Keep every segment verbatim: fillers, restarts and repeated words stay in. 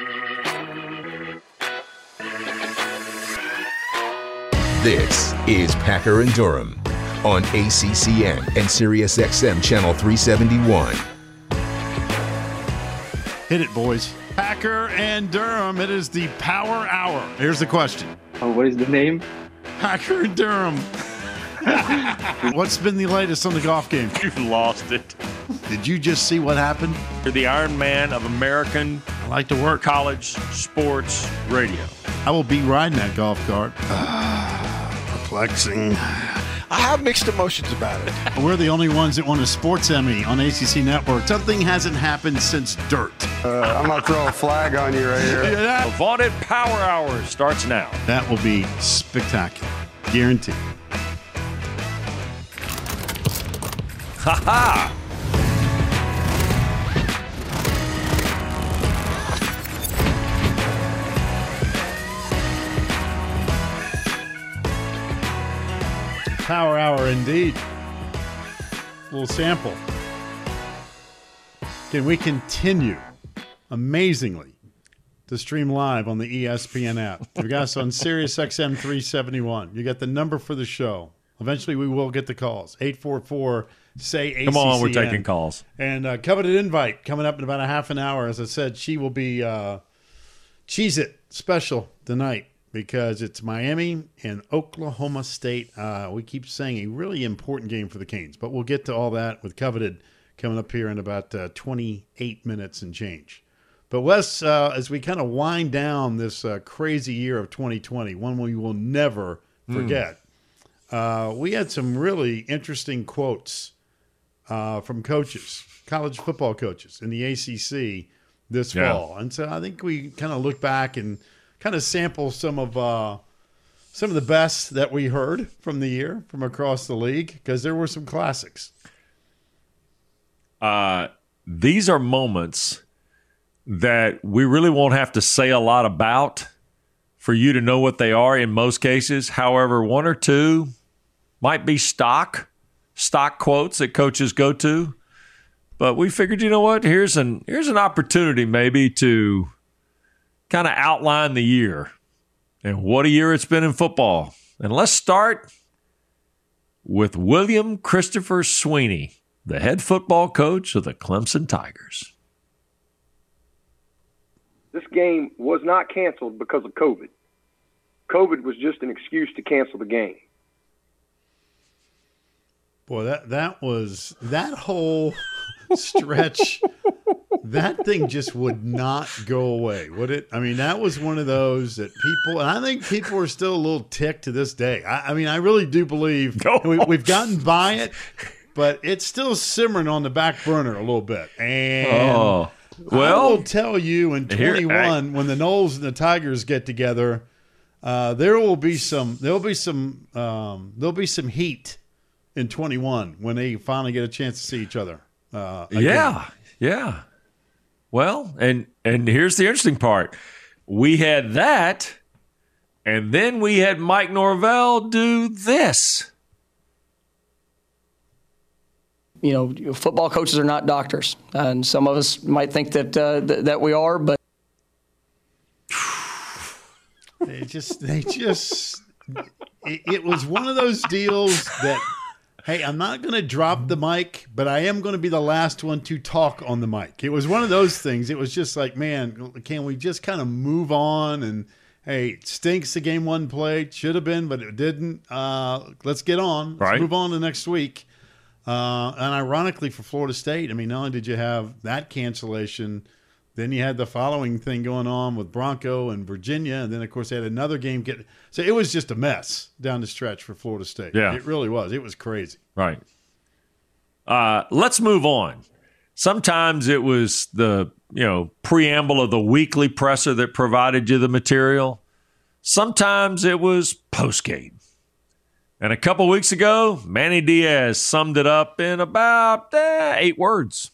This is Packer and Durham on A C C N and Sirius X M Channel three seventy-one. Hit it, boys. Packer and Durham. It is the Power Hour. Here's the question. Oh, what is the name? Packer and Durham. What's been the latest on the golf game? You've lost it. Did you just see what happened? You're the Iron Man of American I like to work. college sports radio. I will be riding that golf cart. Perplexing. I have mixed emotions about it. We're the only ones that won a sports Emmy on A C C Network. Something hasn't happened since dirt. Uh, I'm going to throw a flag on you right here. Yeah, that, The vaunted Power Hour starts now. that will be spectacular. Guaranteed. Ha ha! Power Hour indeed. Little sample. Can we continue amazingly to stream live on the E S P N app? You guys on Sirius X M three seventy-one. You got the number for the show. Eventually we will get the calls. eight four four say A C C N. Come on, we're taking calls. And uh, coveted invite coming up in about a half an hour. As I said, she will be uh, Cheez-It special tonight because it's Miami and Oklahoma State. Uh, we keep saying a really important game for the Canes, but we'll get to all that with coveted coming up here in about uh, twenty-eight minutes and change. But Wes, uh, as we kind of wind down this uh, crazy year of twenty twenty, one we will never forget, mm. uh, we had some really interesting quotes uh, from coaches, college football coaches in the A C C this Yeah. fall. And so I think we kind of look back and kind of sample some of uh, some of the best that we heard from the year from across the league because there were some classics. Uh, these are moments that we really won't have to say a lot about for you to know what they are in most cases. However, one or two might be stock, stock quotes that coaches go to. But we figured, you know what, here's an here's an opportunity maybe to kind of outline the year and what a year it's been in football. And let's start with William Christopher Sweeney, the head football coach of the Clemson Tigers. This game was not canceled because of COVID. COVID was just an excuse to cancel the game. Boy, that that was that whole stretch. That thing just would not go away, would it? I mean, that was one of those that people, and I think people are still a little ticked to this day. I, I mean, I really do believe No. we, we've gotten by it, but it's still simmering on the back burner a little bit. And Oh, I well, will tell you in here- twenty-one, when the Noles and the Tigers get together, uh, there will be some, there will be some, um, there'll be some heat in twenty-one when they finally get a chance to see each other. Uh, again. yeah, yeah. Well, and and here's the interesting part. We had that, and then we had Mike Norvell do this. You know, football coaches are not doctors, and some of us might think that uh, th- that we are, but They just, they just, it, it was one of those deals that, hey, I'm not going to drop the mic, but I am going to be the last one to talk on the mic. It was one of those things. It was just like, man, can we just kind of move on? And, hey, it stinks the game one played. Should have been, but it didn't. Uh, let's get on. Let's Right. move on to next week. Uh, and ironically for Florida State, I mean, not only did you have that cancellation, then you had the following thing going on with Bronco and Virginia, and then, of course, they had another game get. So it was just a mess down the stretch for Florida State. Yeah. It really was. It was crazy. Right. Uh, let's move on. Sometimes it was the, you know, preamble of the weekly presser that provided you the material. Sometimes it was postgame. And a couple weeks ago, Manny Diaz summed it up in about eh, eight words.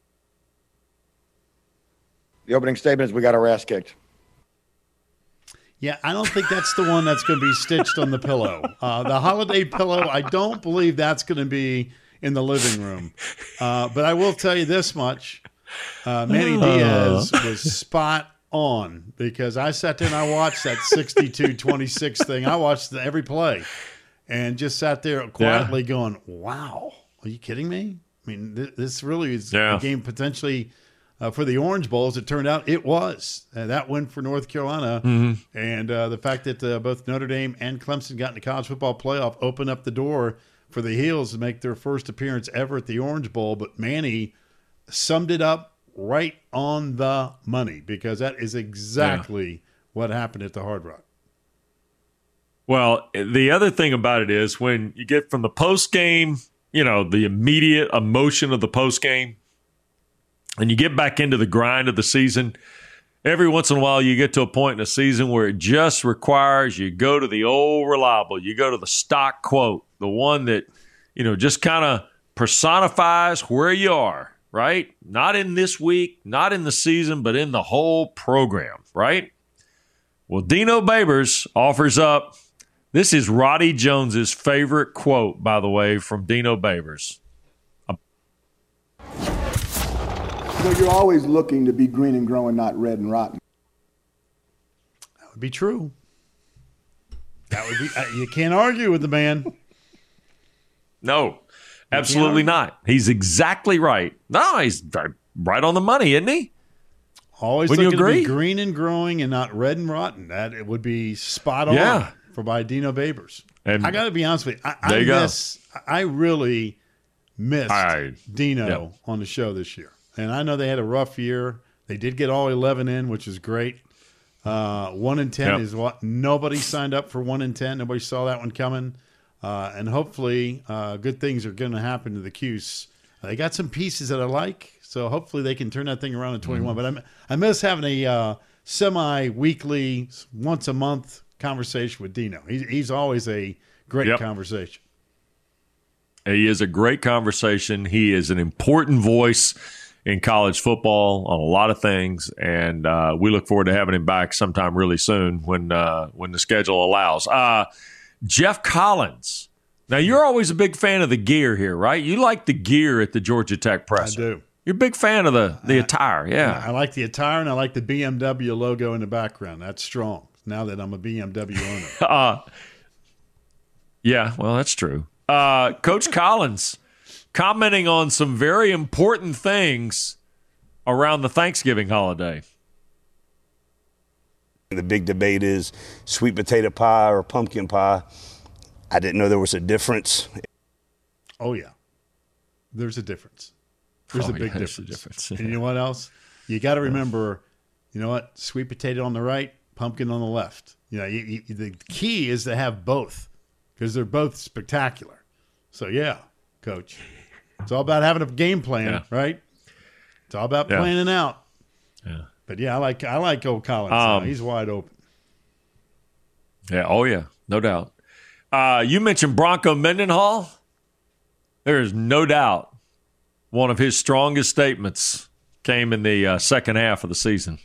The opening statement is we got our ass kicked. Yeah, I don't think that's the one that's going to be stitched on the pillow. Uh, the holiday pillow, I don't believe that's going to be in the living room. Uh, but I will tell you this much. Uh, Manny Diaz was spot on because I sat there and I watched that sixty-two twenty-six thing. I watched the, every play and just sat there quietly yeah. going, wow, are you kidding me? I mean, th- this really is yeah. a game potentially uh, for the Orange Bowl. As it turned out, it was. Uh, that win for North Carolina. Mm-hmm. And uh, the fact that uh, both Notre Dame and Clemson got in the college football playoff opened up the door for the Heels to make their first appearance ever at the Orange Bowl. But Manny summed it up right on the money because that is exactly yeah. what happened at the Hard Rock. Well, the other thing about it is when you get from the post game, you know, the immediate emotion of the post game, and you get back into the grind of the season, every once in a while you get to a point in the season where it just requires you go to the old reliable, you go to the stock quote, the one that, you know, just kind of personifies where you are. Right? Not in this week, not in the season, but in the whole program, right? Well, Dino Babers offers up, this is Roddy Jones's favorite quote, by the way, from Dino Babers. You know, you're always looking to be green and growing, not red and rotten. That would be true. That would be, you can't argue with the man. No. Absolutely not. He's exactly right. No, he's right on the money, isn't he? Always Wouldn't looking you agree? to be green and growing and not red and rotten. That it would be spot on yeah. for by Dino Babers. And I got to be honest with you. I, there I you miss. go. I really missed I, Dino yep. on the show this year. And I know they had a rough year. They did get all eleven in, which is great. Uh, one in ten yep. is what nobody signed up for. One in ten. Nobody saw that one coming. Uh, and hopefully uh, good things are going to happen to the Cuse. Uh, they got some pieces that I like, so hopefully they can turn that thing around in twenty-one. Mm-hmm. But I, I miss having a uh, semi-weekly, once-a-month conversation with Dino. He's, he's always a great yep. conversation. He is a great conversation. He is an important voice in college football on a lot of things, and uh, we look forward to having him back sometime really soon when uh, when the schedule allows. Uh Jeff Collins. Now, you're always a big fan of the gear here, right? You like the gear at the Georgia Tech presser. I do. You're a big fan of the, the I, attire, yeah. I like the attire, and I like the B M W logo in the background. That's strong, now that I'm a B M W owner. uh, yeah, well, that's true. Uh, Coach Collins commenting on some very important things around the Thanksgiving holiday. The big debate is sweet potato pie or pumpkin pie. I didn't know there was a difference. Oh, yeah. There's a difference. There's oh, a big yeah, difference. A difference. And you know what else? You got to remember, you know what? Sweet potato on the right, pumpkin on the left. You know, you, you, the key is to have both because they're both spectacular. So, yeah, Coach. It's all about having a game plan, yeah. right? It's all about yeah. planning out. Yeah. But, yeah, I like I like old Collins. Um, He's wide open. Yeah, oh, yeah, no doubt. Uh, you mentioned Bronco Mendenhall. There is no doubt one of his strongest statements came in the uh, second half of the season.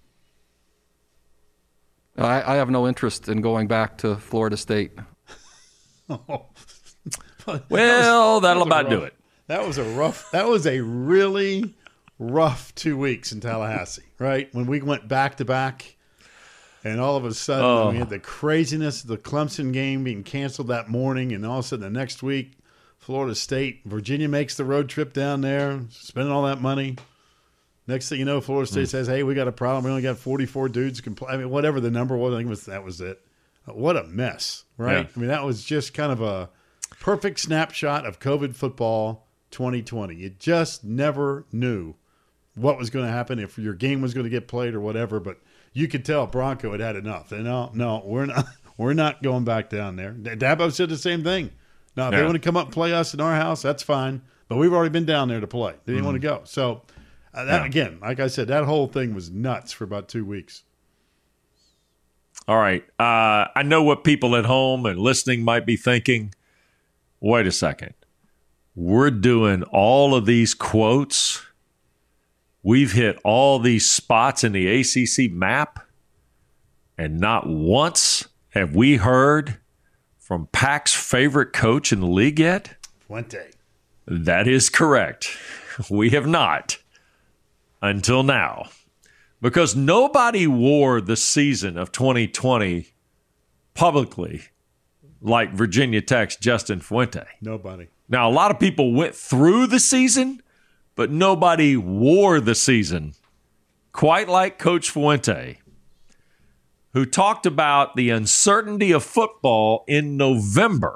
I, I have no interest in going back to Florida State. oh. Well, that that'll that about rough, do it. That was a rough. That was a really rough two weeks in Tallahassee, right? When we went back to back, and all of a sudden oh. we had the craziness of the Clemson game being canceled that morning, and all of a sudden the next week, Florida State, Virginia makes the road trip down there, spending all that money. Next thing you know, Florida State mm. says, "Hey, we got a problem. We only got forty-four dudes who can play." I mean, whatever the number was, I think it was that was it. What a mess, right? Yeah. I mean, that was just kind of a perfect snapshot of COVID football twenty twenty. You just never knew what was going to happen, if your game was going to get played or whatever. But you could tell Bronco had had enough. And no, no, we're not. We're not going back down there. Dabo said the same thing. Now, if yeah. they want to come up and play us in our house, that's fine. But we've already been down there to play. They didn't mm-hmm. want to go. So, uh, that, yeah. again, like I said, that whole thing was nuts for about two weeks. All right. Uh, I know what people at home and listening might be thinking. Wait a second. We're doing all of these quotes. We've hit all these spots in the A C C map, and not once have we heard from Pac's favorite coach in the league yet? Fuente. That is correct. We have not until now. because nobody wore the season of twenty twenty publicly like Virginia Tech's Justin Fuente. Nobody. Now, a lot of people went through the season, but nobody wore the season quite like Coach Fuente, who talked about the uncertainty of football in November.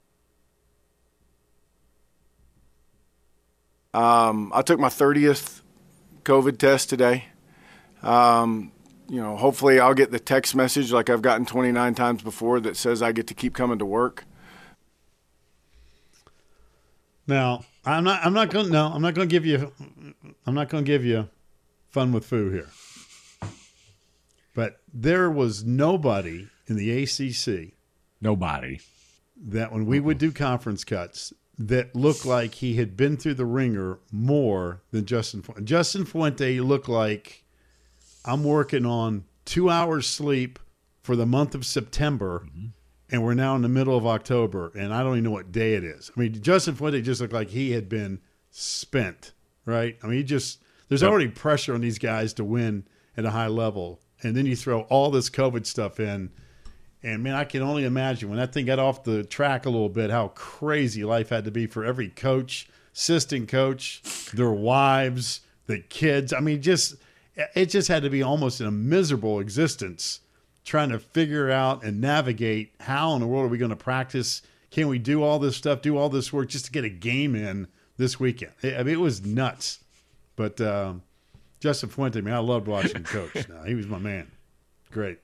Um, I took my thirtieth COVID test today. Um, you know, hopefully I'll get the text message like I've gotten twenty-nine times before that says I get to keep coming to work. Now, I'm not I'm not going no, I'm not going to give you I'm not going to give you fun with foo here. But there was nobody in the A C C, nobody, that when we would do conference cuts that looked like he had been through the ringer more than Justin Fuente. Justin Fuente looked like, I'm working on two hours sleep for the month of September, mm-hmm. and we're now in the middle of October, and I don't even know what day it is. I mean, Justin Fuente just looked like he had been spent, right? I mean, he just there's yep. already pressure on these guys to win at a high level, and then you throw all this COVID stuff in. And, man, I can only imagine when that thing got off the track a little bit how crazy life had to be for every coach, assistant coach, their wives, the kids. I mean, just it just had to be almost a miserable existence trying to figure out and navigate how in the world are we going to practice. Can we do all this stuff, do all this work just to get a game in this weekend? I mean, it was nuts. But um, Justin Fuente, man, I loved watching him coach. No, he was my man. Great.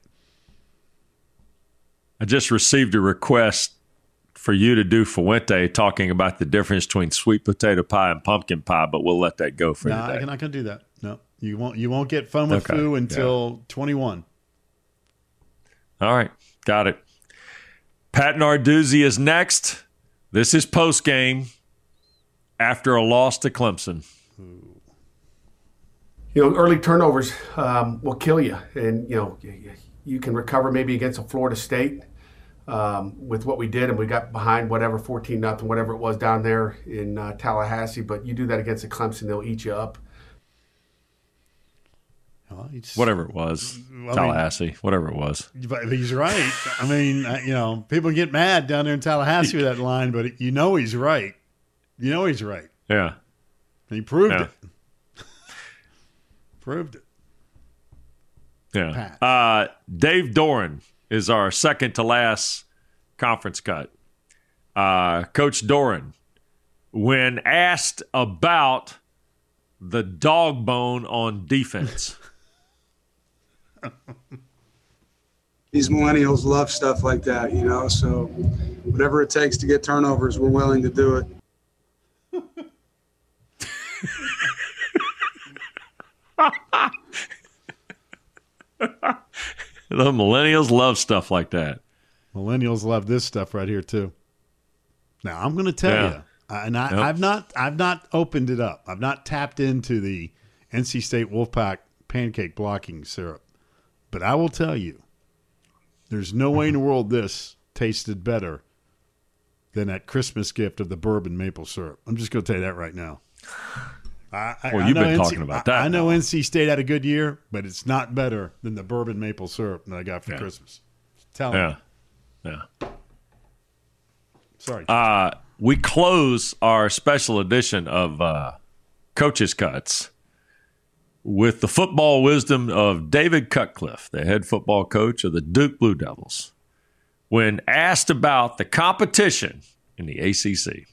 I just received a request for you to do Fuente talking about the difference between sweet potato pie and pumpkin pie, but we'll let that go for no, today. I'm not going to do that. No, you won't. You won't get fun with okay. foo until yeah. twenty-one. All right, got it. Pat Narduzzi is next. This is post game after a loss to Clemson. You know, early turnovers um, will kill you, and you know you can recover maybe against a Florida State. Um, with what we did, and we got behind whatever fourteen nothing, whatever it was down there in uh, Tallahassee. But you do that against a Clemson, they'll eat you up. Well, just, whatever it was, I Tallahassee, mean, whatever it was. But he's right. I mean, you know, people get mad down there in Tallahassee with that line, but you know he's right. You know he's right. Yeah, and he proved yeah. it. proved it. Yeah. Uh, Dave Doran is our second to last conference cut. Uh, Coach Doran, when asked about the dog bone on defense. These millennials love stuff like that, you know, so whatever it takes to get turnovers, we're willing to do it. The millennials love stuff like that. Millennials love this stuff right here too. Now I'm going to tell yeah. you, and I, yep. I've not, I've not opened it up. I've not tapped into the N C State Wolfpack pancake blocking syrup, but I will tell you, there's no way in the world this tasted better than that Christmas gift of the bourbon maple syrup. I'm just going to tell you that right now. I, well, I you've been N C, talking about that. I, I know now. N C State had a good year, but it's not better than the bourbon maple syrup that I got for yeah. Christmas. Tell yeah. me. Yeah. Sorry. Uh, we close our special edition of uh, Coach's Cuts with the football wisdom of David Cutcliffe, the head football coach of the Duke Blue Devils, when asked about the competition in the A C C.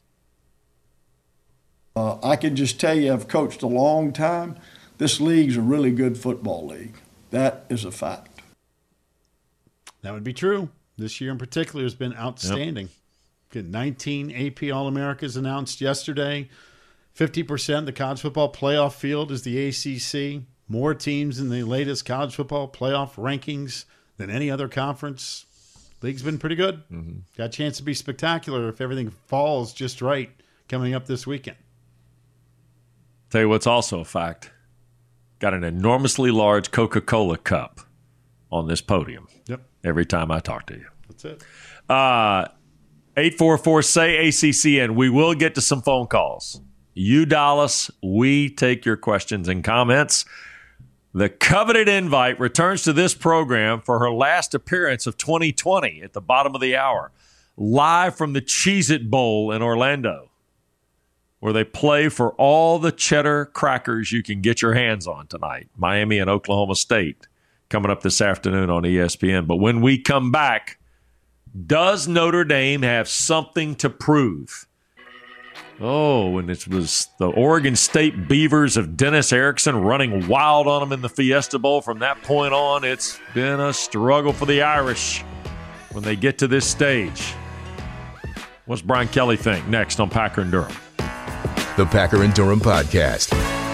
Uh, I can just tell you I've coached a long time. This league's a really good football league. That is a fact. That would be true. This year in particular has been outstanding. Yep. nineteen A P All-Americas announced yesterday. fifty percent of the college football playoff field is the A C C. More teams in the latest college football playoff rankings than any other conference. League's been pretty good. Mm-hmm. Got a chance to be spectacular if everything falls just right coming up this weekend. Tell you what's also a fact. Got an enormously large Coca-Cola cup on this podium. Yep. Every time I talk to you. That's it. Uh, eight four four, S A Y, A C C N. We will get to some phone calls. You dial us. We take your questions and comments. The coveted invite returns to this program for her last appearance of twenty twenty at the bottom of the hour, live from the Cheez-It Bowl in Orlando, where they play for all the cheddar crackers you can get your hands on tonight. Miami and Oklahoma State coming up this afternoon on E S P N. But when we come back, does Notre Dame have something to prove? Oh, and it was the Oregon State Beavers of Dennis Erickson running wild on them in the Fiesta Bowl. From that point on, it's been a struggle for the Irish when they get to this stage. What's Brian Kelly think? Next on Packer and Durham. The Packer and Durham Podcast.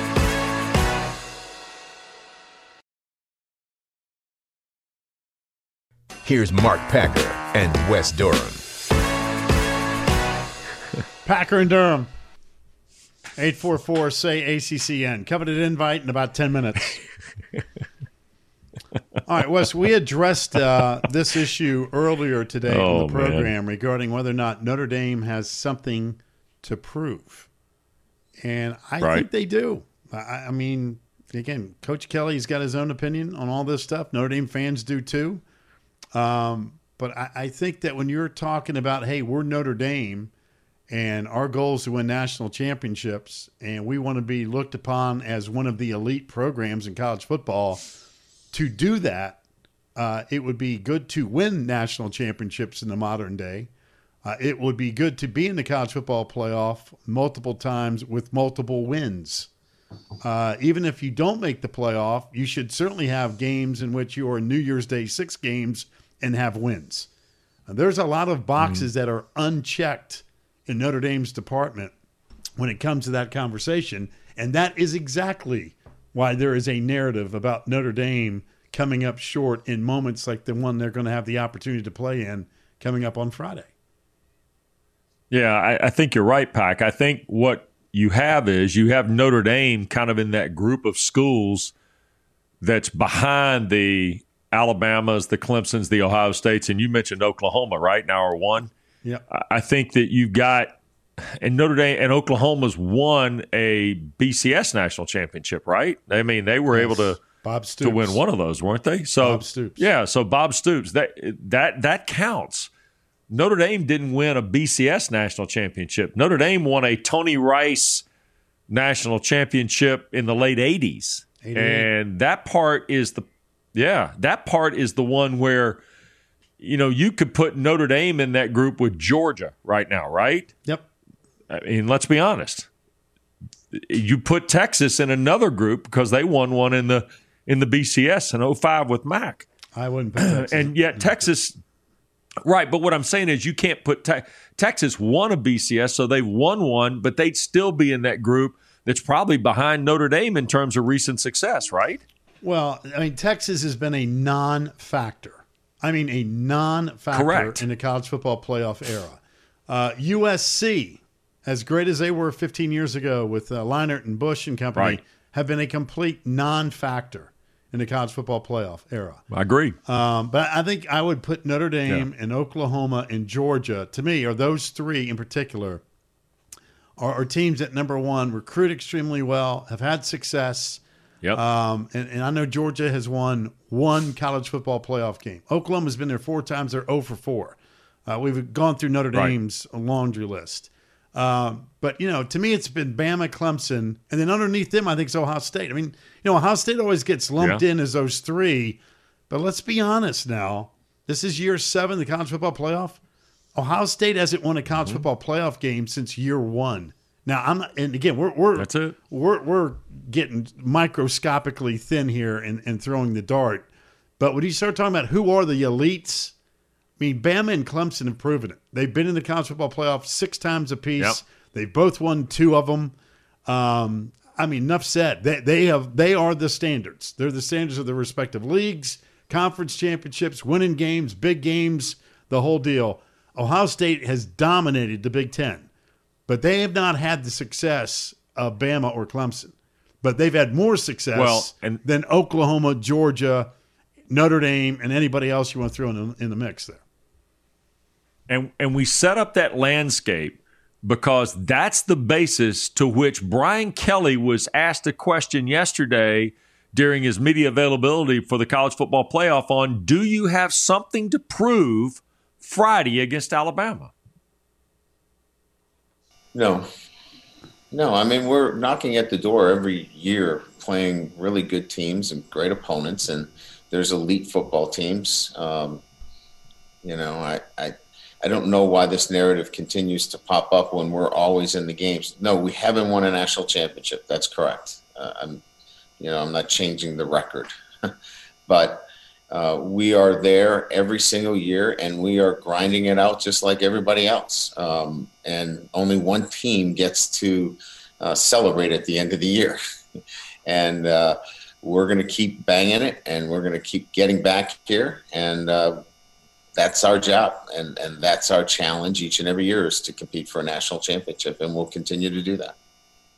Here's Mark Packer and Wes Durham. Packer and Durham. eight four four, say A C C N. Coveted invite in about ten minutes. All right, Wes, we addressed uh, this issue earlier today oh, on the program man. regarding whether or not Notre Dame has something to prove. And I right. think they do. I, I mean, again, Coach Kelly's got his own opinion on all this stuff. Notre Dame fans do too. Um, but I, I think that when you're talking about, hey, we're Notre Dame, and our goal is to win national championships, and we want to be looked upon as one of the elite programs in college football. To do that, uh, it would be good to win national championships in the modern day. Uh, it would be good to be in the college football playoff multiple times with multiple wins. Uh, even if you don't make the playoff, you should certainly have games in which you are New Year's Day six games and have wins. Uh, there's a lot of boxes mm-hmm. that are unchecked in Notre Dame's department when it comes to that conversation. And that is exactly why there is a narrative about Notre Dame coming up short in moments like the one they're going to have the opportunity to play in coming up on Friday. Yeah, I, I think you're right, Pac. I think what you have is you have Notre Dame kind of in that group of schools that's behind the Alabamas, the Clemsons, the Ohio States, and you mentioned Oklahoma, right? Now are one. Yeah, I think that you've got, and Notre Dame and Oklahoma's won a B C S national championship, right? I mean, they were yes. able to Bob Stoops. to win one of those, weren't they? So Bob Stoops. Yeah, so Bob Stoops, that that that counts. Notre Dame didn't win a B C S national championship. Notre Dame won a Tony Rice national championship in the late eighties, and that part is the yeah, that part is the one where. You know, you could put Notre Dame in that group with Georgia right now, right? Yep. I mean, let's be honest. You put Texas in another group because they won one in the in the B C S in oh five with Mac. I wouldn't put Texas. And yet Texas, right, but what I'm saying is you can't put te- Texas won a B C S, so they've won one, but they'd still be in that group that's probably behind Notre Dame in terms of recent success, right? Well, I mean, Texas has been a non-factor. I mean, a non-factor Correct. in the college football playoff era. Uh, U S C, as great as they were fifteen years ago with uh, Leinart and Bush and company, right. have been a complete non-factor in the college football playoff era. I agree. Um, but I think I would put Notre Dame yeah. and Oklahoma and Georgia, to me, are those three in particular, are, are teams that, number one, recruit extremely well, have had success. Yep. Um, and, and I know Georgia has won one college football playoff game. Oklahoma's been there four times. They're oh for four. Uh, we've gone through Notre Dame's right. laundry list. Um, but, you know, to me, it's been Bama, Clemson, and then underneath them, I think it's Ohio State. I mean, you know, Ohio State always gets lumped yeah. in as those three. But let's be honest now. This is year seven, the college football playoff. Ohio State hasn't won a college mm-hmm. football playoff game since year one. Now I'm not, and again, we're we're That's it. we're we're getting microscopically thin here and, and throwing the dart. But when you start talking about who are the elites, I mean, Bama and Clemson have proven it. They've been in the college football playoff six times apiece. Yep. They've both won two of them. Um, I mean, enough said. They they have they are the standards. They're the standards of their respective leagues, conference championships, winning games, big games, the whole deal. Ohio State has dominated the Big Ten. But they have not had the success of Bama or Clemson. But they've had more success well, and, than Oklahoma, Georgia, Notre Dame, and anybody else you want to throw in the, in the mix there. And and we set up that landscape because that's the basis to which Brian Kelly was asked a question yesterday during his media availability for the college football playoff on, do you have something to prove Friday against Alabama? No. No, I mean, we're knocking at the door every year playing really good teams and great opponents, and there's elite football teams. Um, you know, I, I I don't know why this narrative continues to pop up when we're always in the games. No, we haven't won a national championship. That's correct. Uh, I'm, you know, I'm not changing the record, but uh, we are there every single year, and we are grinding it out just like everybody else. Um, and only one team gets to uh, celebrate at the end of the year, and uh, we're going to keep banging it, and we're going to keep getting back here, and uh, that's our job, and, and that's our challenge each and every year is to compete for a national championship, and we'll continue to do that.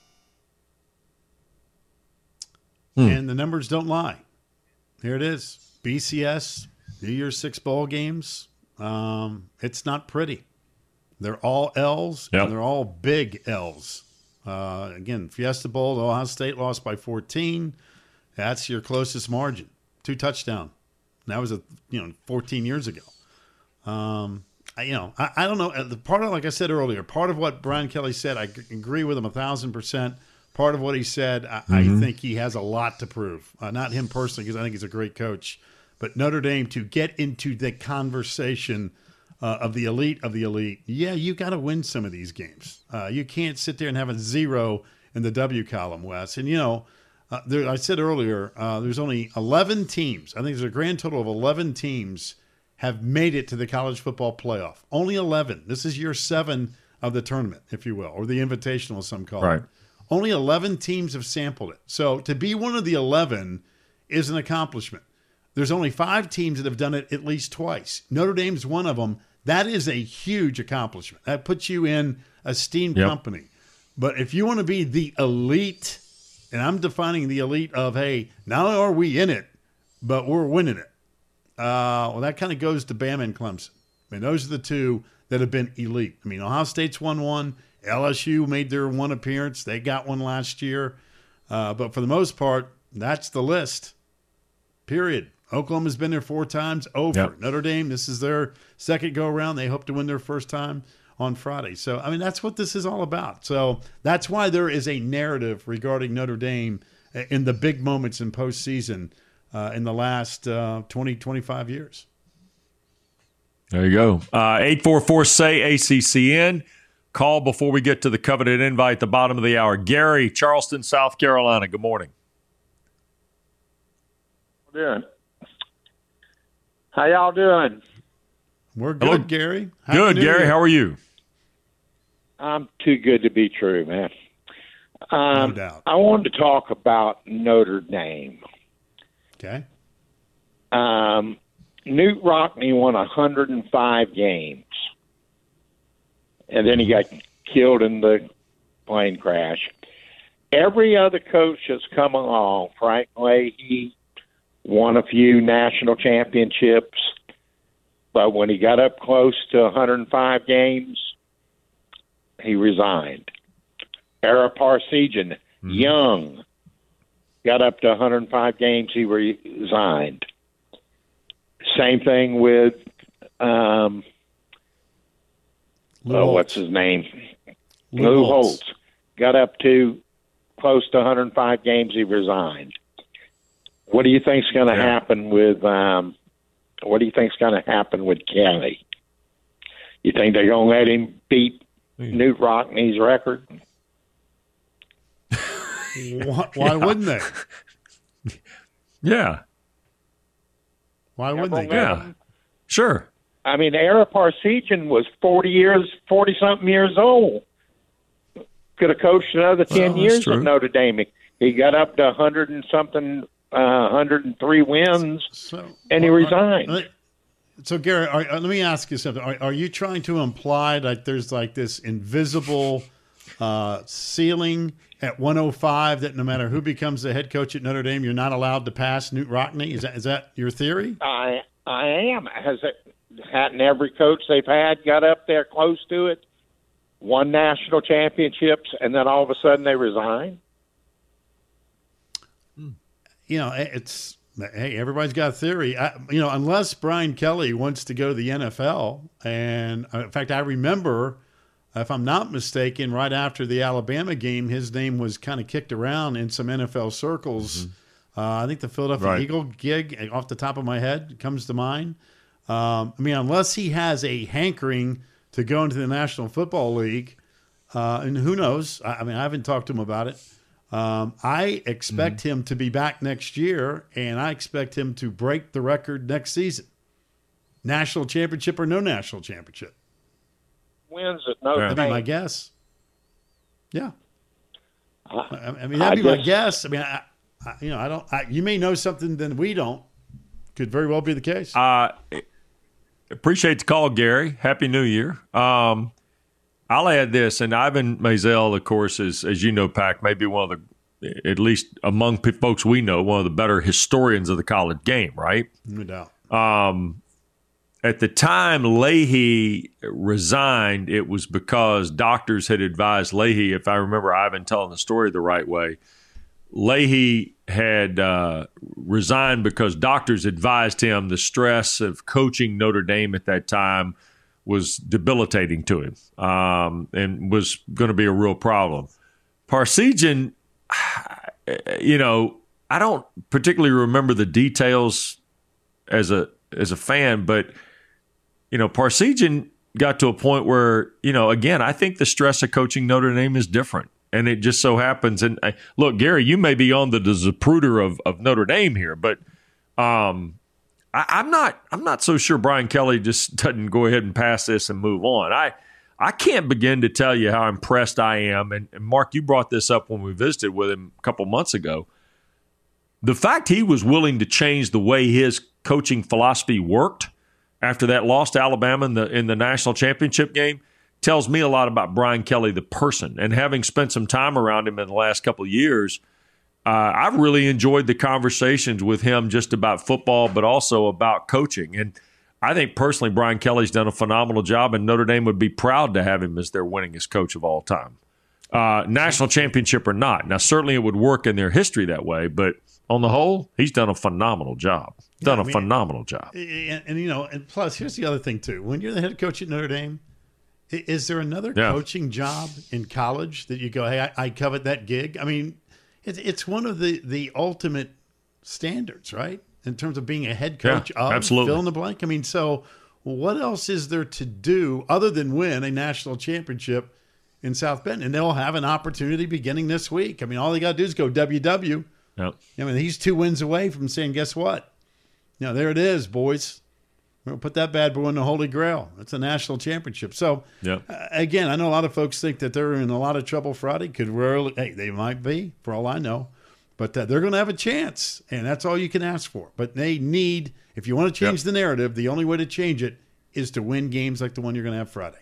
Hmm. And the numbers don't lie. Here it is. B C S, New Year's Six bowl games. Um, it's not pretty. They're all L's, yep. and they're all big L's. Uh, again, Fiesta Bowl, Ohio State lost by fourteen. That's your closest margin. Two touchdown. That was a you know fourteen years ago. Um, I, you know, I, I don't know. The part of, like I said earlier, part of what Brian Kelly said, I agree with him a thousand percent. Part of what he said, I, mm-hmm. I think he has a lot to prove. Uh, not him personally, because I think he's a great coach, but Notre Dame to get into the conversation uh, of the elite of the elite. Yeah, you got to win some of these games. Uh, you can't sit there and have a zero in the W column, Wes. And you know, uh, there, I said earlier, uh, there's only eleven teams. I think there's a grand total of eleven teams have made it to the college football playoff. Only eleven. This is year seven of the tournament, if you will, or the invitational, as some call right. it. Only eleven teams have sampled it. So to be one of the eleven is an accomplishment. There's only five teams that have done it at least twice. Notre Dame's one of them. That is a huge accomplishment. That puts you in esteemed yep. company. But if you want to be the elite, and I'm defining the elite of, hey, not only are we in it, but we're winning it. Uh, well, that kind of goes to Bama and Clemson. I mean, those are the two that have been elite. I mean, Ohio State's won one. L S U made their one appearance. They got one last year. Uh, but for the most part, that's the list. Period. Oklahoma's been there four times. Over. Yep. Notre Dame, this is their second go-around. They hope to win their first time on Friday. So, I mean, that's what this is all about. So that's why there is a narrative regarding Notre Dame in the big moments in postseason uh, in the last uh, twenty, twenty-five years. There you go. Uh, eight four four, S A Y, A C C N. Call before we get to the coveted invite at the bottom of the hour. Gary, Charleston, South Carolina. Good morning. How y'all doing? How y'all doing? We're good, Hello. Gary. Happy good, New Gary. Year. How are you? I'm too good to be true, man. Um, no doubt. I wanted to talk about Notre Dame. Okay. Um, Newt Rockne won one hundred five games. And then he got killed in the plane crash. Every other coach has come along. Frank Leahy won a few national championships, but when he got up close to one hundred five games, he resigned. Ara Parseghian, mm-hmm. young, got up to one hundred five games, he resigned. Same thing with um, Lou oh, Holtz. what's his name? Lou, Lou Holtz. Holtz. Got up to close to one hundred five games, he resigned. What do you think's going to yeah. happen with um, what do you think's going to happen with Kelly? You think they're going to let him beat yeah. Newt Rockne's record? Why, why yeah. wouldn't they? Yeah. Why wouldn't they? Yeah. Him? Sure. I mean, Ara Parseghian was forty years, forty something years old. Could have coached another ten well, years true. at Notre Dame. He got up to a hundred and something, uh, one hundred and three wins, so, and he well, resigned. Are, so, Gary, are, let me ask you something. Are, are you trying to imply that there's like this invisible uh, ceiling at one oh five that no matter who becomes the head coach at Notre Dame, you're not allowed to pass Newt Rockne? Is that is that your theory? I I am. Has it? Hadn't every coach they've had got up there close to it, won national championships, and then all of a sudden they resign? you know, it's hey, everybody's got a theory. I, you know, unless Brian Kelly wants to go to the N F L, and uh, in fact, I remember, if I'm not mistaken, right after the Alabama game, his name was kind of kicked around in some N F L circles. Mm-hmm. Uh, I think the Philadelphia right. Eagle gig, off the top of my head, comes to mind. Um, I mean, unless he has a hankering to go into the National Football League, uh, and who knows? I, I mean, I haven't talked to him about it. Um, I expect mm-hmm. him to be back next year, and I expect him to break the record next season. National championship or no national championship. Wins at Notre Dame. That'd be my guess. Yeah. I, I mean, that'd I be guess. my guess. I mean, I, I, you know, I don't. I, you may know something that we don't. Could very well be the case. Uh, appreciate the call, Gary. Happy New Year. Um, I'll add this, and Ivan Maisel, of course, is, as you know, Pac, maybe one of the, at least among folks we know, one of the better historians of the college game, right? No doubt. Um, at the time Leahy resigned, it was because doctors had advised Leahy, if I remember Ivan telling the story the right way, Leahy had uh, resigned because doctors advised him the stress of coaching Notre Dame at that time was debilitating to him um, and was going to be a real problem. Parseghian, you know, I don't particularly remember the details as a as a fan, but, you know, Parseghian got to a point where, you know, again, I think the stress of coaching Notre Dame is different. And it just so happens, and uh, look, Gary, you may be on the, the Zapruder of, of Notre Dame here, but um, I, I'm not. I'm not so sure Brian Kelly just doesn't go ahead and pass this and move on. I I can't begin to tell you how impressed I am. And, and Mark, you brought this up when we visited with him a couple months ago. The fact he was willing to change the way his coaching philosophy worked after that loss to Alabama in the in the national championship game tells me a lot about Brian Kelly, the person. And having spent some time around him in the last couple of years, uh, I've really enjoyed the conversations with him just about football, but also about coaching. And I think personally, Brian Kelly's done a phenomenal job, and Notre Dame would be proud to have him as their winningest coach of all time. Uh, national championship or not. Now, certainly it would work in their history that way, but on the whole, he's done a phenomenal job. Done yeah, I mean, a phenomenal job. And, and, you know, and plus, here's the other thing, too. When you're the head coach at Notre Dame, is there another yeah. coaching job in college that you go, hey, I, I covet that gig? I mean, it's it's one of the, the ultimate standards, right? In terms of being a head coach yeah, of absolutely. fill in the blank. I mean, so what else is there to do other than win a national championship in South Bend? And they'll have an opportunity beginning this week. I mean, all they got to do is go W W. Yep. I mean, he's two wins away from saying, guess what? You know, there it is, boys. We're going to put that bad boy in the Holy Grail. It's a national championship. So, yep. uh, again, I know a lot of folks think that they're in a lot of trouble Friday. Could rarely, hey, they might be, for all I know. But uh, they're going to have a chance, and that's all you can ask for. But they need, if you want to change yep. the narrative, the only way to change it is to win games like the one you're going to have Friday.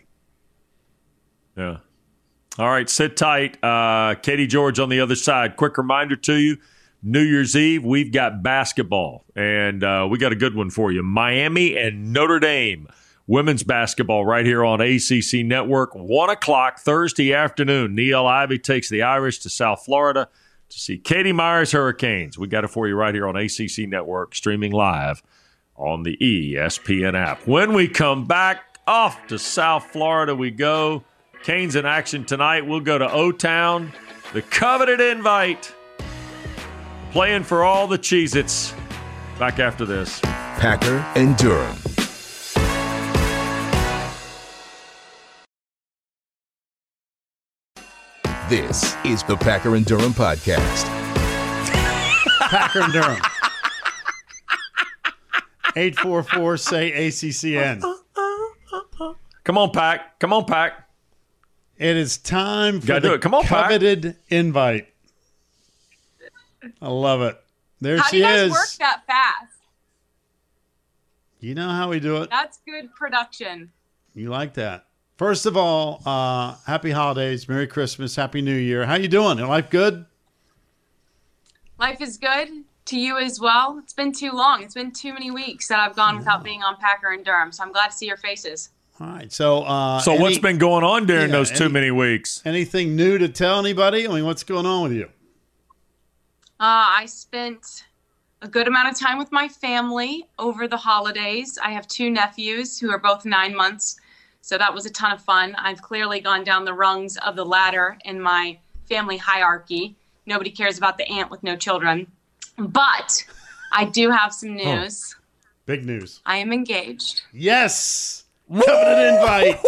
Yeah. All right, sit tight. Uh, Katie George on the other side. Quick reminder to you, New Year's Eve, we've got basketball, and uh, we got a good one for you. Miami and Notre Dame women's basketball right here on A C C Network. one o'clock Thursday afternoon. Neil Ivey takes the Irish to South Florida to see Katie Myers Hurricanes. We got it for you right here on A C C Network, streaming live on the E S P N app. When we come back, off to South Florida we go. Canes in action tonight. We'll go to O-Town, the coveted invite. Playing for all the Cheez-Its. Back after this. Packer and Durham. This is the Packer and Durham podcast. Packer and Durham. eight four four, say A C C N. Come on, Pack. Come on, Pack. It is time for Gotta the do it. Come on, coveted Pack. invite. I love it. There how she do you guys is. work that fast? You know how we do it. That's good production. You like that. First of all, uh, happy holidays, Merry Christmas, Happy New Year. How you doing? Your life good? Life is good. To you as well. It's been too long. It's been too many weeks that I've gone without being on Packer and Durham, so I'm glad to see your faces. All right. So, uh, so any, what's been going on during yeah, those any, too many weeks? Anything new to tell anybody? I mean, what's going on with you? Uh, I spent a good amount of time with my family over the holidays. I have two nephews who are both nine months, so that was a ton of fun. I've clearly gone down the rungs of the ladder in my family hierarchy. Nobody cares about the aunt with no children. But I do have some news. Huh. Big news. I am engaged. Yes! Covenant invite!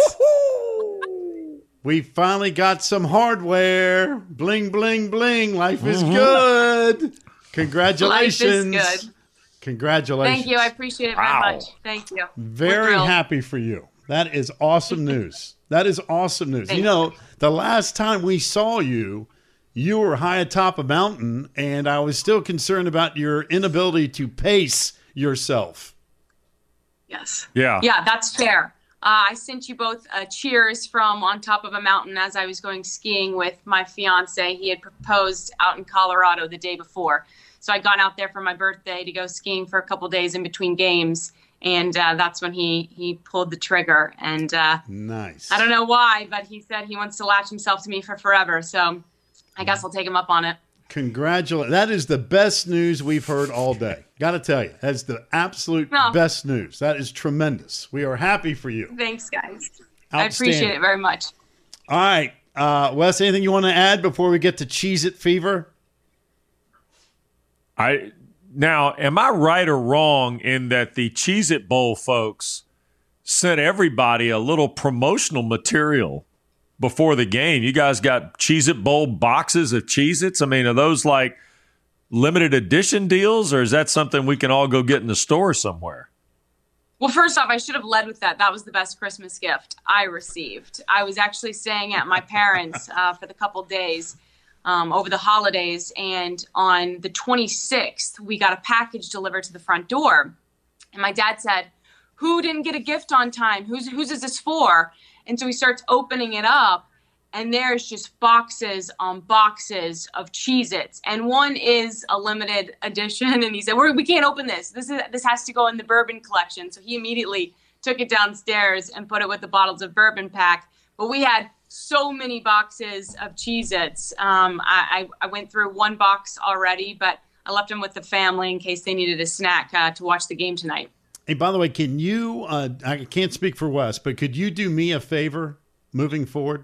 We finally got some hardware. Bling, bling, bling. Life is mm-hmm. good. Congratulations. Life is good. Congratulations. Thank you. I appreciate it very wow. much. Thank you. Very happy for you. That is awesome news. That is awesome news. You know, the last time we saw you, you were high atop a mountain, and I was still concerned about your inability to pace yourself. Yes. Yeah. Yeah, that's fair. Uh, I sent you both uh, cheers from on top of a mountain as I was going skiing with my fiance. He had proposed out in Colorado the day before. So I'd gone out there for my birthday to go skiing for a couple days in between games. And uh, that's when he, he pulled the trigger. And uh, nice. I don't know why, but he said he wants to latch himself to me for forever. So I guess I'll take him up on it. Congratulations. That is the best news we've heard all day. Got to tell you, that's the absolute no. best news. That is tremendous. We are happy for you. Thanks, guys. I appreciate it very much. All right. Uh, Wes, anything you want to add before we get to Cheez-It Fever? I Now, am I right or wrong in that the Cheez-It Bowl folks sent everybody a little promotional material before the game? You guys got Cheez-It Bowl boxes of Cheez-Its? I mean, are those like limited edition deals, or is that something we can all go get in the store somewhere? Well, first off, I should have led with that. That was the best Christmas gift I received. I was actually staying at my parents' uh, for the couple days um, over the holidays, and on the twenty-sixth, we got a package delivered to the front door. And my dad said, "Who didn't get a gift on time? Who's whose is this for?" And so he starts opening it up, and there's just boxes on boxes of Cheez-Its. And one is a limited edition. And he said, We're, we can't open this. This is this has to go in the bourbon collection. So he immediately took it downstairs and put it with the bottles of bourbon pack. But we had so many boxes of Cheez-Its. Um, I, I, I went through one box already, but I left them with the family in case they needed a snack uh, to watch the game tonight. Hey, by the way, can you, uh, I can't speak for Wes, but could you do me a favor moving forward?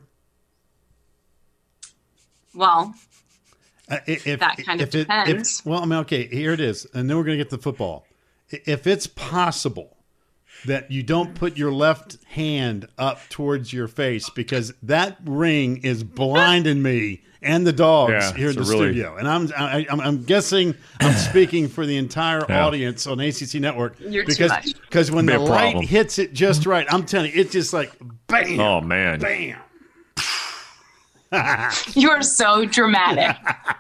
Well, uh, if, that kind if of it, depends. If, well, I mean, okay, here it is. And then we're going to get to football. If it's possible that you don't put your left hand up towards your face, because that ring is blinding me and the dogs yeah, here in the really... studio. And I'm, I, I'm I'm guessing I'm speaking for the entire yeah. audience on A C C Network. You're because too much. Because when the light hits it just right, I'm telling you, it's just like bam. Oh, man. Bam. You are so dramatic.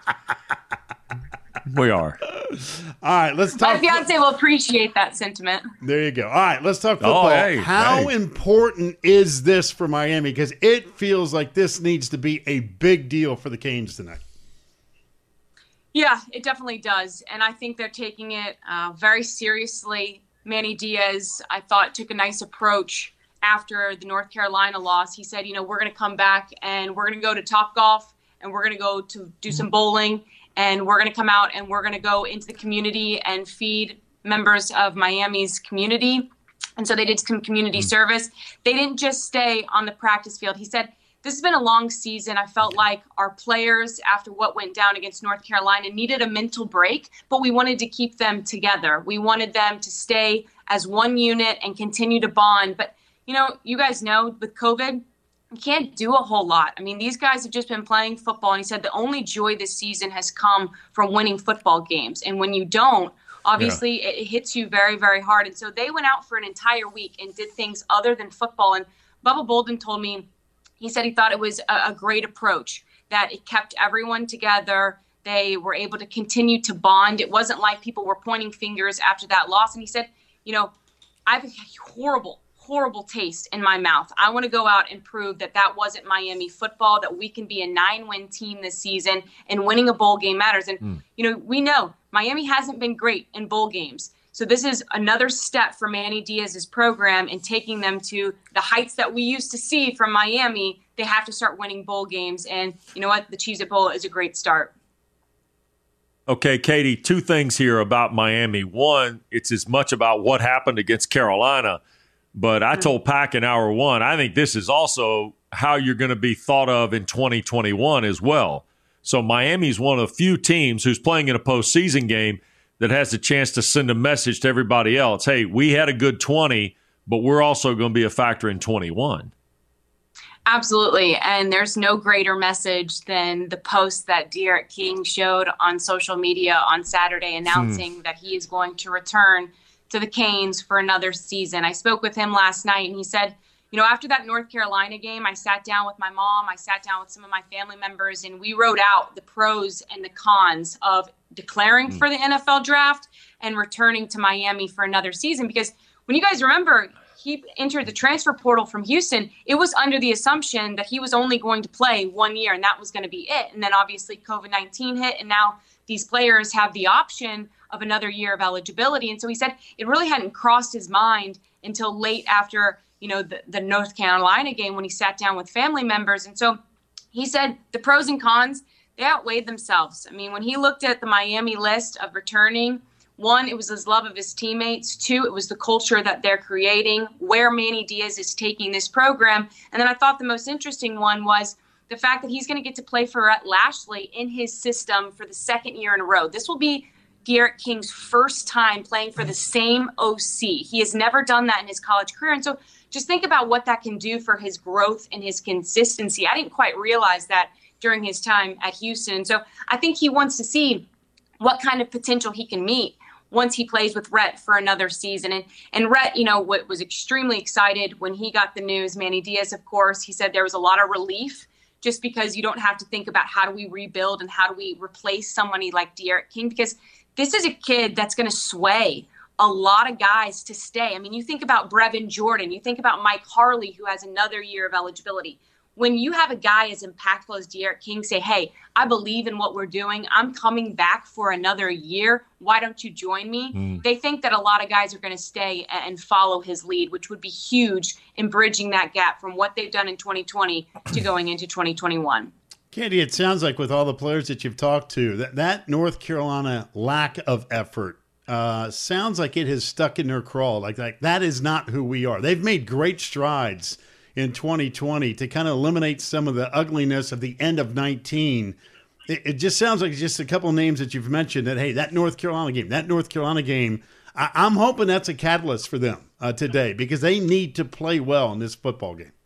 We are. All right, let's talk. My fiance will appreciate that sentiment. There you go. All right, let's talk football. Oh, hey, How hey. important is this for Miami? Because it feels like this needs to be a big deal for the Canes tonight. Yeah, it definitely does. And I think they're taking it uh, very seriously. Manny Diaz, I thought, took a nice approach after the North Carolina loss. He said, you know, we're going to come back and we're going to go to Topgolf and we're going to go to do some bowling. And we're going to come out and we're going to go into the community and feed members of Miami's community. And so they did some community mm-hmm. service. They didn't just stay on the practice field. He said, this has been a long season. I felt like our players, after what went down against North Carolina, needed a mental break, but we wanted to keep them together. We wanted them to stay as one unit and continue to bond. But, you know, you guys know with COVID, you can't do a whole lot. I mean, these guys have just been playing football. And he said the only joy this season has come from winning football games. And when you don't, obviously yeah. it, it hits you very, very hard. And so they went out for an entire week and did things other than football. And Bubba Bolden told me, he said he thought it was a, a great approach, that it kept everyone together. They were able to continue to bond. It wasn't like people were pointing fingers after that loss. And he said, you know, I have a horrible horrible taste in my mouth. I want to go out and prove that that wasn't Miami football, that we can be a nine-win team this season, and winning a bowl game matters. And, mm. you know, we know Miami hasn't been great in bowl games. So this is another step for Manny Diaz's program in taking them to the heights that we used to see from Miami. They have to start winning bowl games. And you know what? The Cheez-It Bowl is a great start. Okay, Katie, two things here about Miami. One, it's as much about what happened against Carolina, but I told Pack in hour one, I think this is also how you're going to be thought of in twenty twenty-one as well. So Miami's one of the few teams who's playing in a postseason game that has the chance to send a message to everybody else. Hey, we had a good twenty, but we're also going to be a factor in twenty-one. Absolutely. And there's no greater message than the post that D'Eriq King showed on social media on Saturday announcing hmm. that he is going to return to the Canes for another season. I spoke with him last night and he said, you know, after that North Carolina game, I sat down with my mom, I sat down with some of my family members, and we wrote out the pros and the cons of declaring hmm. for the N F L draft and returning to Miami for another season. Because when you guys remember, he entered the transfer portal from Houston, it was under the assumption that he was only going to play one year and that was going to be it. And then obviously COVID nineteen hit, and now these players have the option of another year of eligibility. And so he said it really hadn't crossed his mind until late after, you know, the, the North Carolina game when he sat down with family members. And so he said the pros and cons, they outweighed themselves. I mean, when he looked at the Miami list of returning, one, it was his love of his teammates. Two, it was the culture that they're creating, where Manny Diaz is taking this program. And then I thought the most interesting one was the fact that he's going to get to play for Rhett Lashley in his system for the second year in a row. This will be D'Eriq King's first time playing for the same O C. He has never done that in his college career. And so just think about what that can do for his growth and his consistency. I didn't quite realize that during his time at Houston. So I think he wants to see what kind of potential he can meet once he plays with Rhett for another season. And and Rhett, you know, what was extremely excited when he got the news, Manny Diaz, of course, he said there was a lot of relief just because you don't have to think about how do we rebuild and how do we replace somebody like D'Eriq King, because this is a kid that's going to sway a lot of guys to stay. I mean, you think about Brevin Jordan, you think about Mike Harley, who has another year of eligibility. When you have a guy as impactful as D'Eriq King say, hey, I believe in what we're doing, I'm coming back for another year, why don't you join me? Mm. They think that a lot of guys are going to stay and follow his lead, which would be huge in bridging that gap from what they've done in twenty twenty to going into twenty twenty-one. Candy, it sounds like with all the players that you've talked to, that, that North Carolina lack of effort uh, sounds like it has stuck in their craw. Like, like that is not who we are. They've made great strides in twenty twenty to kind of eliminate some of the ugliness of the end of nineteen. It, it just sounds like just a couple of names that you've mentioned that, hey, that North Carolina game, that North Carolina game, I, I'm hoping that's a catalyst for them uh, today because they need to play well in this football game.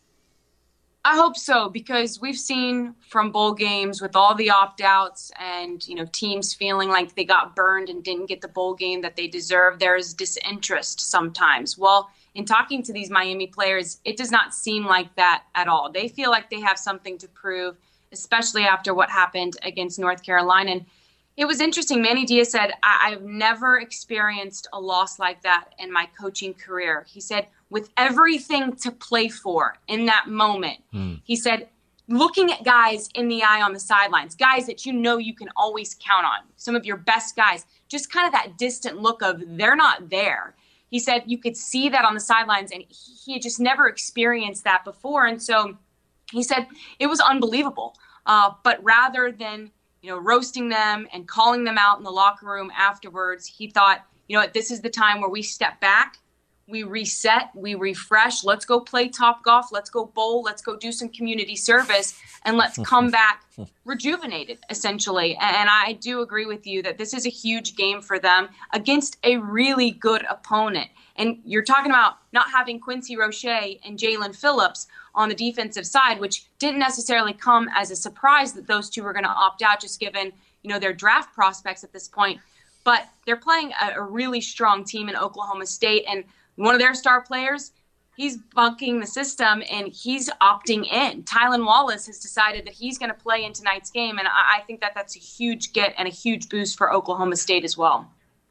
I hope so, because we've seen from bowl games with all the opt-outs and, you know, teams feeling like they got burned and didn't get the bowl game that they deserve, there's disinterest sometimes. Well, in talking to these Miami players, it does not seem like that at all. They feel like they have something to prove, especially after what happened against North Carolina. And it was interesting. Manny Diaz said, I- I've never experienced a loss like that in my coaching career. He said, with everything to play for in that moment, mm. he said, looking at guys in the eye on the sidelines, guys that you know you can always count on, some of your best guys, just kind of that distant look of they're not there. He said you could see that on the sidelines, and he had just never experienced that before. And so he said it was unbelievable. Uh, but rather than, you know, roasting them and calling them out in the locker room afterwards, he thought, you know what, this is the time where we step back, we reset, we refresh. Let's go play Topgolf. Let's go bowl. Let's go do some community service, and let's come back rejuvenated, essentially. And I do agree with you that this is a huge game for them against a really good opponent. And you're talking about not having Quincy Roche and Jalen Phillips on the defensive side, which didn't necessarily come as a surprise that those two were going to opt out, just given, you know, their draft prospects at this point. But they're playing a, a really strong team in Oklahoma State, and one of their star players, he's bunking the system and he's opting in. Tylan Wallace has decided that he's going to play in tonight's game, and I, I think that that's a huge get and a huge boost for Oklahoma State as well.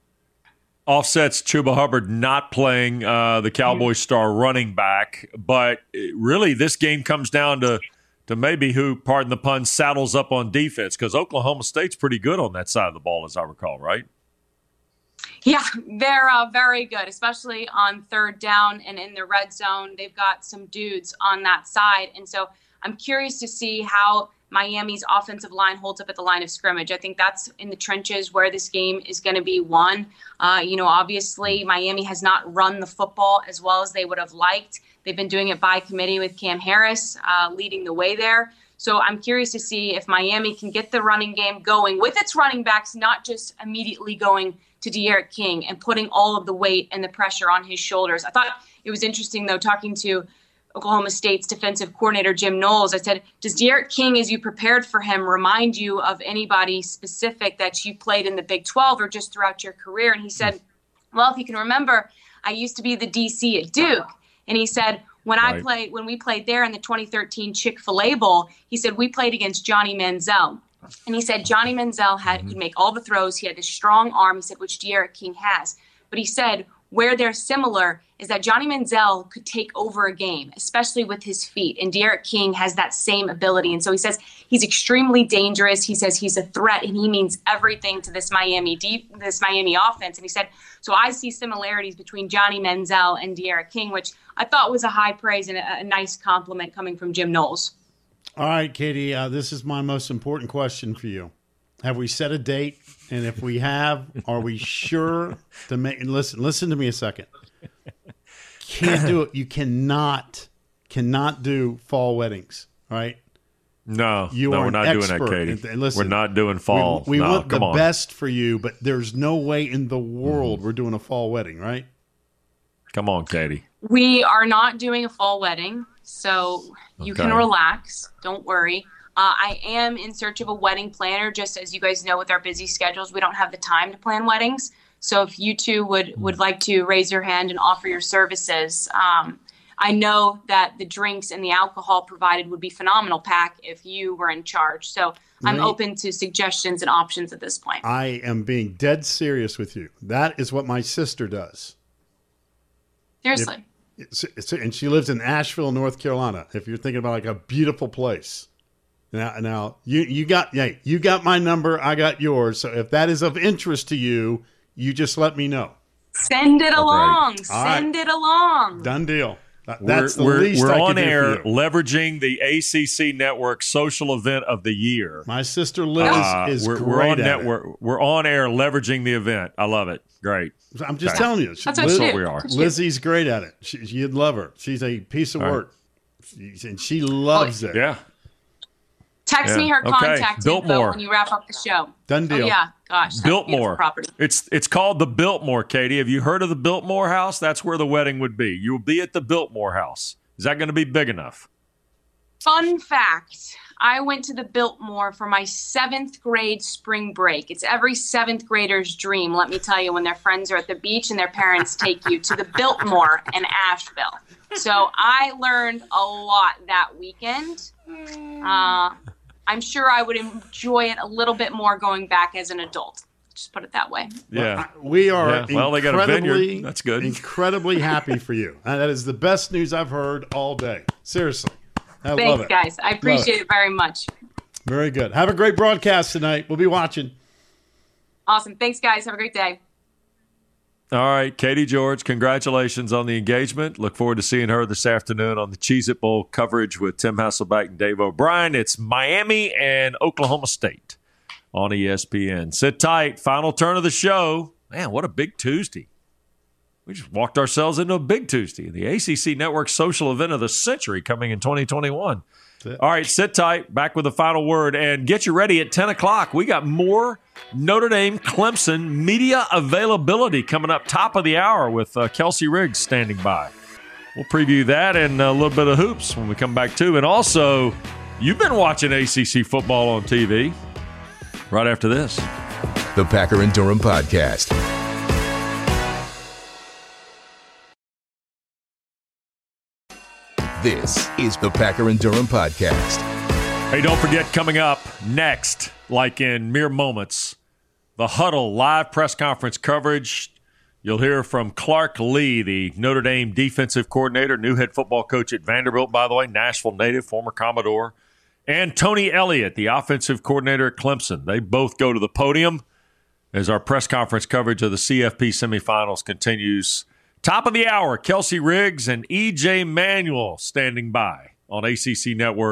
Offsets Chuba Hubbard not playing uh, the Cowboys star running back, but really this game comes down to to maybe who, pardon the pun, saddles up on defense, because Oklahoma State's pretty good on that side of the ball, as I recall, right? Yeah, they're uh, very good, especially on third down and in the red zone. They've got some dudes on that side. And so I'm curious to see how Miami's offensive line holds up at the line of scrimmage. I think that's in the trenches where this game is going to be won. Uh, you know, obviously, Miami has not run the football as well as they would have liked. They've been doing it by committee with Cam Harris uh, leading the way there. So I'm curious to see if Miami can get the running game going with its running backs, not just immediately going to D'Eriq King and putting all of the weight and the pressure on his shoulders. I thought it was interesting, though, talking to Oklahoma State's defensive coordinator, Jim Knowles. I said, does D'Eriq King, as you prepared for him, remind you of anybody specific that you played in the Big twelve or just throughout your career? And he said, well, if you can remember, I used to be the D C at Duke. And he said, when right. I played, when we played there in the twenty thirteen Chick-fil-A Bowl, he said, we played against Johnny Manziel. And he said, Johnny Manziel had, mm-hmm. could make all the throws. He had this strong arm, he said, which D'Eriq King has. But he said, where they're similar is that Johnny Manziel could take over a game, especially with his feet. And D'Eriq King has that same ability. And so he says he's extremely dangerous. He says he's a threat, and he means everything to this Miami deep, this Miami offense. And he said, so I see similarities between Johnny Manziel and D'Eriq King, which I thought was a high praise and a, a nice compliment coming from Jim Knowles. All right, Katie, uh, this is my most important question for you. Have we set a date? And if we have, are we sure to make, and listen, listen to me a second. Can't do it. You cannot, cannot do fall weddings, right? No, you no, are we're not an doing that, Katie. And, and listen, we're not doing fall. We, we no, want come the on. best for you, but there's no way in the world mm. we're doing a fall wedding, right? Come on, Katie. We are not doing a fall wedding, so you okay. can relax. Don't worry. Uh, I am in search of a wedding planner. Just as you guys know, with our busy schedules, we don't have the time to plan weddings. So if you two would, would like to raise your hand and offer your services, um, I know that the drinks and the alcohol provided would be phenomenal, Pack, if you were in charge. So I'm right. open to suggestions and options at this point. I am being dead serious with you. That is what my sister does. Seriously. If, it's, it's, and she lives in Asheville, North Carolina. If you're thinking about like a beautiful place. Now, now you, you got yeah, you got my number. I got yours. So if that is of interest to you, you just let me know. Send it along. Right. Send right. it along. Done deal. That's we're, the least we're I on can air do for you. Leveraging the A C C Network social event of the year. My sister Liz uh, is we're, great we're on at network. it. We're on air leveraging the event. I love it. Great. I'm just okay. telling you. She, That's Liz, what, what we are. Lizzie's great at it. She, you'd love her. She's a piece of All work, right. and she loves oh, it. Yeah. Text yeah. me her okay. contact info Biltmore. when you wrap up the show. Done deal. Oh, yeah, gosh. Biltmore. Property. It's it's called the Biltmore, Katie. Have you heard of the Biltmore House? That's where the wedding would be. You will be at the Biltmore House. Is that going to be big enough? Fun fact. I went to the Biltmore for my seventh grade spring break. It's every seventh grader's dream, let me tell you, when their friends are at the beach and their parents take you to the Biltmore in Asheville. So I learned a lot that weekend. Uh, I'm sure I would enjoy it a little bit more going back as an adult. Just put it that way. Yeah. Well, we are yeah. well, they got a vineyard. That's good. Incredibly happy for you. Uh, that is the best news I've heard all day. Seriously. I Thanks, love it. guys. I appreciate it. it very much. Very good. Have a great broadcast tonight. We'll be watching. Awesome. Thanks, guys. Have a great day. All right, Katie George, congratulations on the engagement. Look forward to seeing her this afternoon on the Cheez-It Bowl coverage with Tim Hasselbeck and Dave O'Brien. It's Miami and Oklahoma State on E S P N. Sit tight. Final turn of the show. Man, what a big Tuesday. We just walked ourselves into a big Tuesday. The A C C Network social event of the century coming in twenty twenty-one. All right, sit tight. Back with the final word. And get you ready at ten o'clock. We got more Notre Dame Clemson media availability coming up top of the hour with uh, Kelsey Riggs standing by. We'll preview that and a little bit of hoops when we come back too. And also, you've been watching A C C football on T V right after this. The Packer and Durham Podcast. This is the Packer and Durham Podcast. Hey, don't forget, coming up next, like in mere moments, the Huddle live press conference coverage. You'll hear from Clark Lee, the Notre Dame defensive coordinator, new head football coach at Vanderbilt, by the way, Nashville native, former Commodore, and Tony Elliott, the offensive coordinator at Clemson. They both go to the podium as our press conference coverage of the C F P semifinals continues. Top of the hour, Kelsey Riggs and E J Manuel standing by on A C C Network.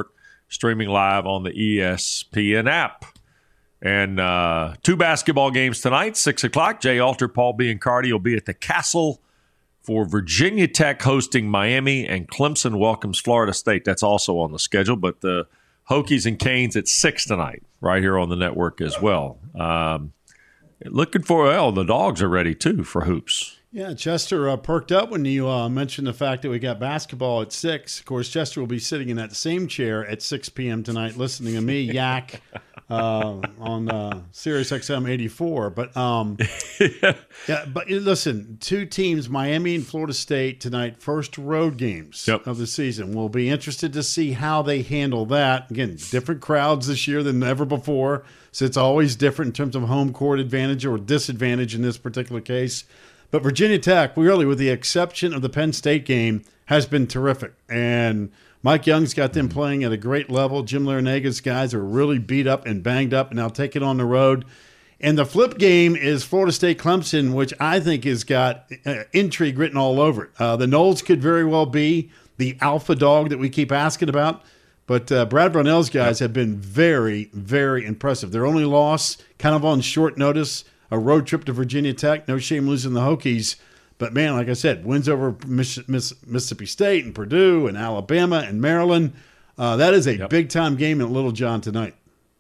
streaming live on the E S P N app. And uh, two basketball games tonight, six o'clock. Jay Alter, Paul Biancardi will be at the Castle for Virginia Tech hosting Miami, and Clemson welcomes Florida State. That's also on the schedule, but the Hokies and Canes at six tonight, right here on the network as well. Um, looking for, well, the dogs are ready, too, for hoops. Yeah, Chester uh, perked up when you uh, mentioned the fact that we got basketball at six. Of course, Chester will be sitting in that same chair at six p.m. tonight listening to me yak uh, on uh, Sirius X M eighty-four. But, um, yeah, but listen, two teams, Miami and Florida State tonight, first road games yep. of the season. We'll be interested to see how they handle that. Again, different crowds this year than ever before, so it's always different in terms of home court advantage or disadvantage in this particular case. But Virginia Tech, really, with the exception of the Penn State game, has been terrific. And Mike Young's got them playing at a great level. Jim Larinaga's guys are really beat up and banged up, and now take it on the road. And the flip game is Florida State-Clemson, which I think has got uh, intrigue written all over it. Uh, the Noles could very well be the alpha dog that we keep asking about. But uh, Brad Brownell's guys have been very, very impressive. Their only loss, kind of on short notice, a road trip to Virginia Tech. No shame losing the Hokies. But, man, like I said, wins over Miss, Miss, Mississippi State and Purdue and Alabama and Maryland. Uh, that is a yep. big-time game in Little John tonight.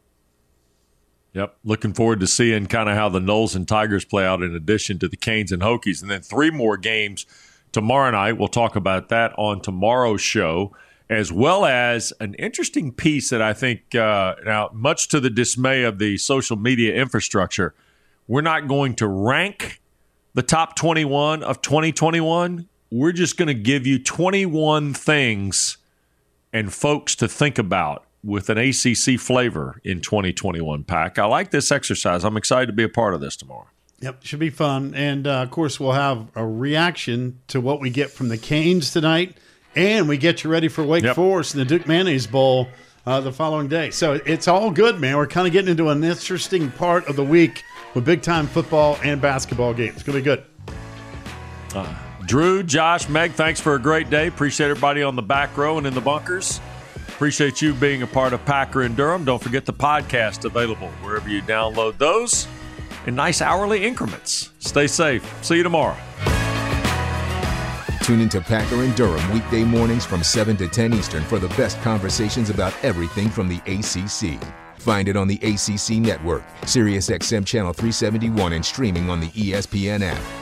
Yep. Looking forward to seeing kind of how the Noles and Tigers play out in addition to the Canes and Hokies. And then three more games tomorrow night. We'll talk about that on tomorrow's show, as well as an interesting piece that I think, uh, now, much to the dismay of the social media infrastructure, we're not going to rank the top twenty-one of twenty twenty-one. We're just going to give you twenty-one things and folks to think about with an A C C flavor in twenty twenty-one, Pack. I like this exercise. I'm excited to be a part of this tomorrow. Yep, should be fun. And, uh, of course, we'll have a reaction to what we get from the Canes tonight, and we get you ready for Wake yep. Forest and the Duke Mayonnaise Bowl uh, the following day. So it's all good, man. We're kind of getting into an interesting part of the week with big-time football and basketball games. It's going to be good. Uh, Drew, Josh, Meg, thanks for a great day. Appreciate everybody on the back row and in the bunkers. Appreciate you being a part of Packer and Durham. Don't forget the podcast available wherever you download those in nice hourly increments. Stay safe. See you tomorrow. Tune into Packer and Durham weekday mornings from seven to ten Eastern for the best conversations about everything from the A C C. Find it on the A C C Network, Sirius X M Channel three seventy-one, and streaming on the E S P N app.